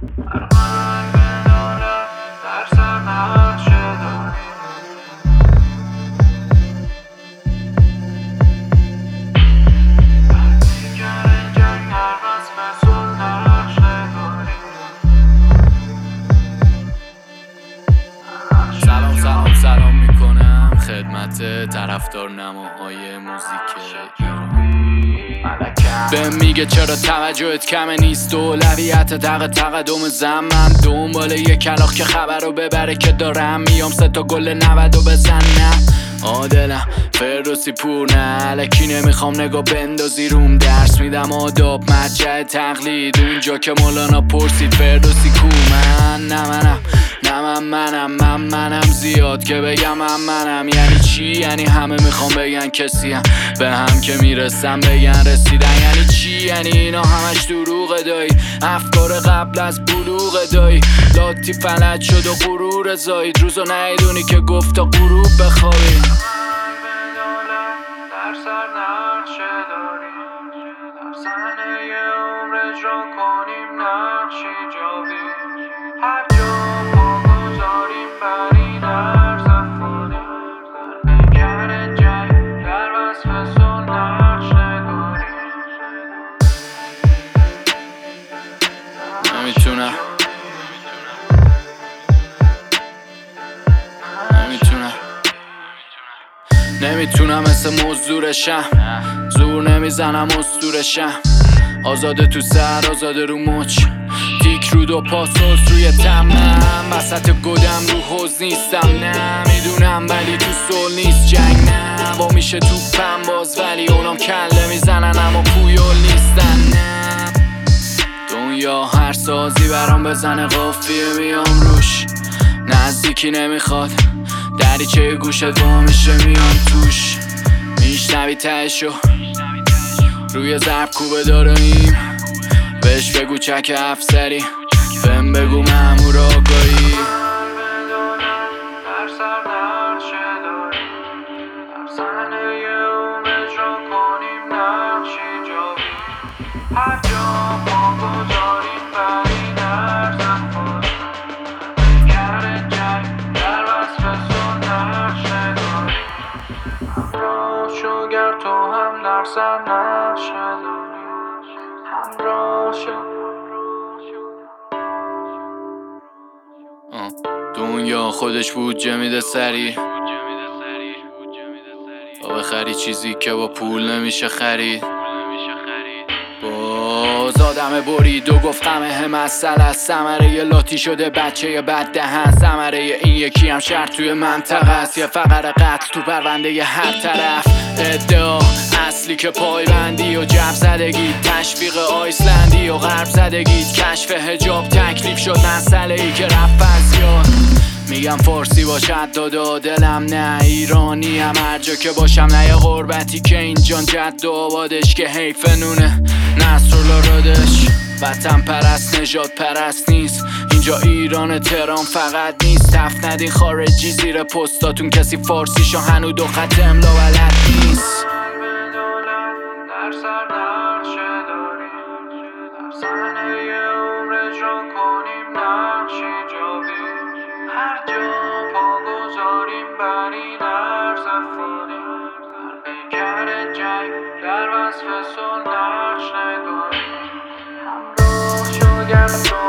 ارمنگ دولت در سر نقشه داریم. دیگر جنگ هر رسم سل نقشه داریم. سلام میکنم خدمت طرفدار نماهای موزیک ایران. به میگه چرا توجهت کمه نیست، اولویت تقدم زمم دنبال یه کلاغ که خبر رو ببره که دارم میام 3 تا گل 90 بزنم. عادلم فردوسی پور نه الکی نمیخوام نگاه بندازی روم، درس میدم آداب مرجع تقلید اونجا که مولانا پرسید فردوسی کو. منم زیاد که بگم منم یعنی چی؟ یعنی همه میخوام بگن کسیم، به هم که میرسم بگن رسیدن. یعنی چی؟ یعنی اینا همش دروغ دایی، افکار قبل از بلوغ دایی، لاتی فلج شد و غرور زایید، روزو نیدونی که گفت تا غروب بخوابی. در سر نقشه داریم، در صحنه عمر اجرا کنیم نقشی جاوی. هر جا پا گذاریم بر این عرض افغانی، در پیکر جنگ در وصف سل نقشه داریم. نمیتونم مثل مزدورشم، زور نمیزنم اسطورشم، آزاده تو سر آزاده رو مچ، تیک رو دو پاسوس روی تمام، وسط گدم رو حوز نیستم نمیدونم ولی تو سل نیست جنگ نه، با میشه توپم باز ولی اونام کله میزنن اما پویل نیستن نه. دنیا هر سازی برام بزنه قافیه میام روش، نزدیکی نمیخواد دریچه گوشت وا میشه میام توش، میشنوی تهشو روی ضرب کوبه داریم، بهش بگو چک افسری بهم بگو مأمور آگاهی. در سر نقشه داریم، در صحنه عمر اجرا کنیم نقشی جاوی. هر جا پا گذاریم بر این عرض افغانی، پیکر جنگ در وصف سل نقشه داریم. همراه شو گر تو هم در سر نقشه داریم، همراه شو. دنیا خودش بودجه میده سری تا بخری چیزی که با پول نمیشه خرید. باز آدم برید و گفت غمه مسئله است، ثمره ی لاتی شده بچه بد دهن، ثمره این یکی هم شهر توی منطقه است، یه فقر قتل تو پرونده ی هر طرف. ادعا اصلی که پایبندی و جب زدگی، تشویق آیسلندی و غرب زدگی، کشف حجاب تکلیف شد مسئله ای که رفت از یاد. میگم فارسی باشد دادا دلم نه ایرانی هم، هر جا که باشم نه یه غربتی که اینجان جد و آبادش که حیف نونه نصرالرادش. وطن پرست نجات پرست نیست اینجا، ایران تهران فقط نیست، تف ندین خارجی زیر پستاتون کسی فارسیشو هنو دو خط املا بلد نیست. در سر نقشه داریم، در صحنه عمر اجرا کنیم نقشی جاوی. هر جا پا گذاریم بر این عرض افغانی، در پیکر جنگ در وصف سل نقش نگاریم. همراه شو گر تو